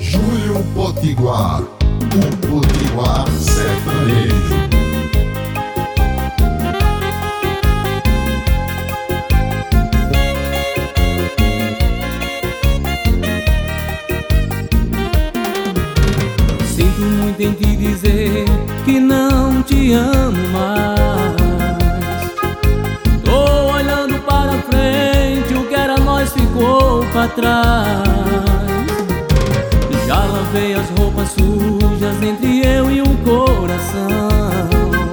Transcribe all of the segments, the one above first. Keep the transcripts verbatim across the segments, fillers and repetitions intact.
Júlio Potiguar, o Potiguar sertanejo. Sinto muito em te dizer que não te amo mais. Tô olhando para frente, o que era nós ficou pra trás. Já lavei as roupas sujas entre eu e o coração.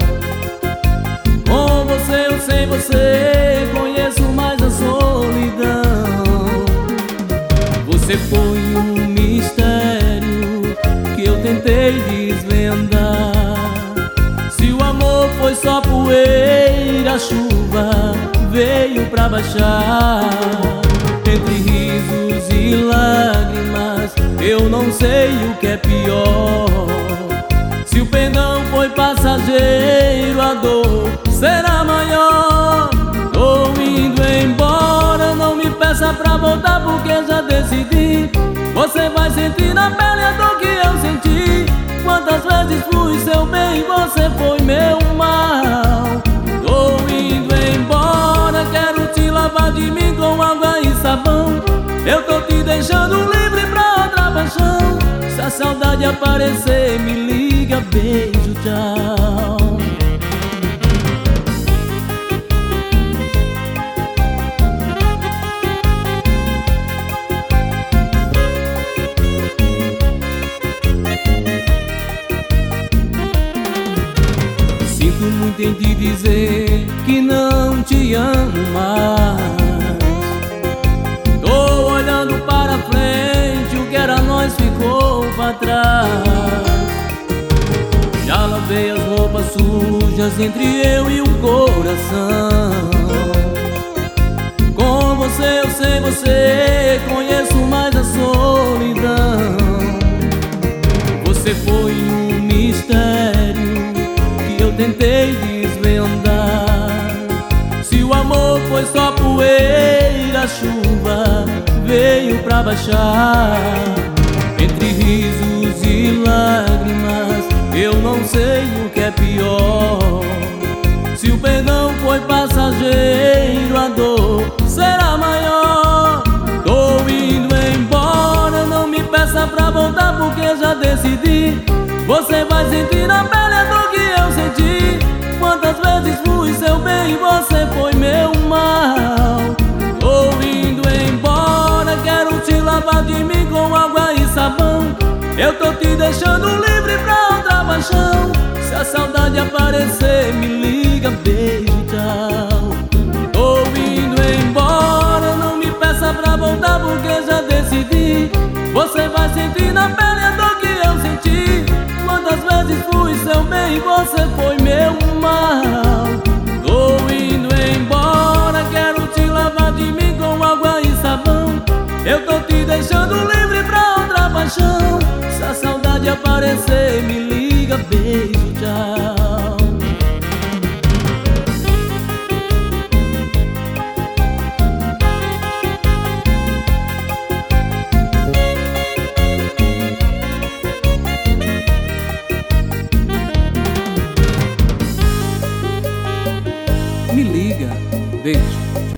Com você eu sem você conheço mais a solidão. Você foi um mistério que eu tentei desvendar. Se o amor foi só poeira, a chuva veio pra baixar. Entre risos e lágrimas, eu não sei o que é pior. Se o perdão foi passageiro, a dor será maior. Tô indo embora, não me peça pra voltar, porque já decidi. Você vai sentir na pele a dor que eu senti. Quantas vezes fui seu bem e você foi meu mal. Tô indo embora, quero te lavar de mim com água e sabão. Eu tô te deixando livre pra outra paixão. Se a saudade aparecer, me liga, beijo, tchau. Sinto muito em te dizer que não te amo mais. Tô olhando para frente, o que era nós ficou pra trás. Já lavei as roupas sujas entre eu e o coração. Com você eu sei você conheço mais a solidão. Você foi um mistério que eu tentei desvendar. Se o amor foi só poeira, a chuva veio pra baixar. Entre risos e lágrimas, eu não sei o que é pior. Se o perdão foi passageiro, a dor será maior. Tô indo embora, não me peça pra voltar, porque já decidi. Você vai sentir na pele a dor que eu senti. Quantas vezes fui seu bem e você foi meu mal. Tô indo embora, quero te lavar de mim com água e sabão. Eu tô te deixando livre pra outra paixão. Se a saudade aparecer, me liga, beijo, tchau. Tô indo embora, não me peça pra voltar, porque já decidi. Você vai sentir na pele a dor que eu senti. Quantas vezes fui seu bem e você foi meu mal. Tô indo embora, quero te lavar de mim com água e sabão. Eu tô te deixando livre pra outra paixão. Se a saudade aparecer, me liga, beijo, tchau.